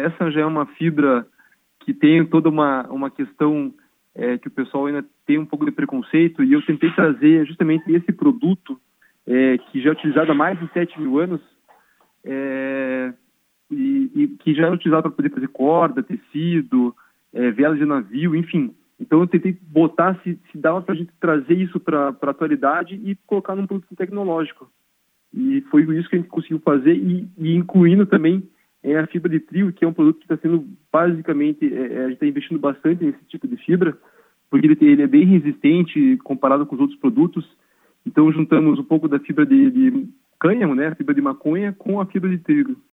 essa já é uma fibra que tem toda uma questão que o pessoal ainda tem um pouco de preconceito, e eu tentei trazer justamente esse produto que já é utilizado há mais de 7 mil anos, e que já é utilizado para poder fazer corda, tecido, vela de navio, enfim. Então eu tentei botar se dava para a gente trazer isso para a atualidade e colocar num produto tecnológico. E foi isso que a gente conseguiu fazer, e incluindo também a fibra de trio, que é um produto que está sendo basicamente, a gente está investindo bastante nesse tipo de fibra, porque ele é bem resistente comparado com os outros produtos. Então juntamos um pouco da fibra de cânhamo, né, a fibra de maconha, com a fibra de trigo.